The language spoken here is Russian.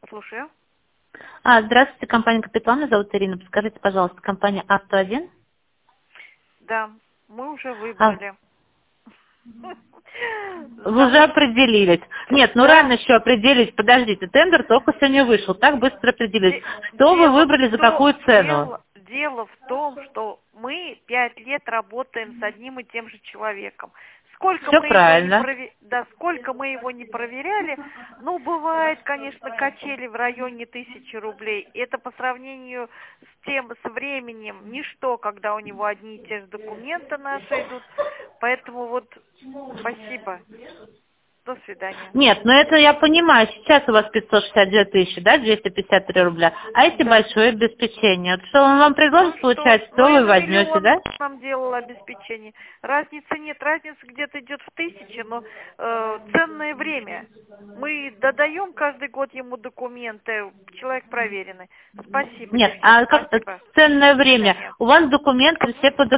Слушаю. Здравствуйте, компания «Капитал», меня зовут Ирина. Подскажите, пожалуйста, компания «Авто-1». Да, мы уже выбрали. Вы уже определились. Нет, рано еще определить. Подождите, тендер только сегодня вышел. Так быстро определились. Что вы выбрали, за какую цену? Дело в том, что мы 5 лет работаем с одним и тем же человеком. Сколько Все мы правильно. сколько мы его не проверяли, бывает, конечно, качели в районе 1000 рублей. Это по сравнению с временем ничто, когда у него одни и те же документы наши идут. Поэтому спасибо. До свидания. Нет, это я понимаю. Сейчас у вас 562 тысячи, да, 253 рубля. А эти большое обеспечение. Что он вам предложит получать, то вы возьмете, да? Нам делал обеспечение. Разницы нет, разница где-то идет в 1000, но ценное время. Мы додаем каждый год ему документы, человек проверенный. Спасибо, Нет, девчонки, как спасибо. ценное время? У вас документы все под